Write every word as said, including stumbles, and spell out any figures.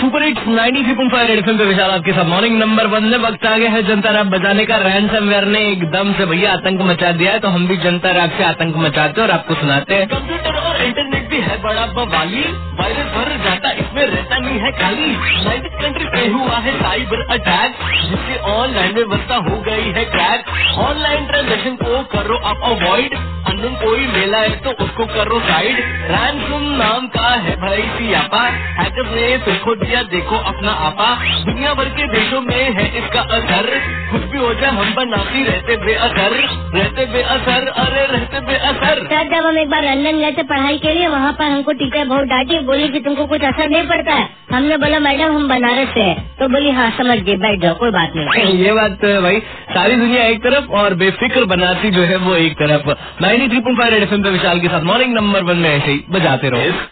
Super hits ninety three point five Red FM पे विशाल आपके साथ मॉर्निंग नंबर वन में वक्त आ गया है जनता रैप बजाने का। रैंसमवेयर ने एकदम से भैया आतंक मचा दिया है, तो हम भी जनता रैप से आतंक मचाते हैं और आपको सुनाते हैं। कंप्यूटर और इंटरनेट भी है बड़ा बवाली, वायरस भर जाता इसमें रहता नहीं है खाली। नाइन्टी कंट्री पे हुआ है साइबर अटैक, जिससे ऑनलाइन व्यवस्था हो गई है क्रैक। ऑनलाइन ट्रांजेक्शन को करो आप अवॉइड, अननोन कोई मेला है तो उसको करो साइड। रैंसम नाम का है भाई सियापा, हैकर्स ने फिर खो दिया देखो अपना आपा। दुनिया भर के देशों में है इसका असर, कुछ भी हो जाए हम बनाती रहते बेअसर, रहते बेअसर, अरे रहते बेअसर। सर जब हम एक बार लंदन गए थे पढ़ाई के लिए, वहाँ पर हमको टीचर बहुत डांटी, बोली कि तुमको कुछ असर नहीं पड़ता है। हमने बोला मैडम हम बनारस से है, तो बोली हाँ समझ गए, बैठ जाओ कोई बात नहीं। ये बात तो है भाई, सारी दुनिया एक तरफ और बेफिक्र बनाती जो है वो एक तरफ। Ninety three point five Red FM पे विशाल के साथ मॉर्निंग नंबर वन में ऐसे ही बजाते रहो।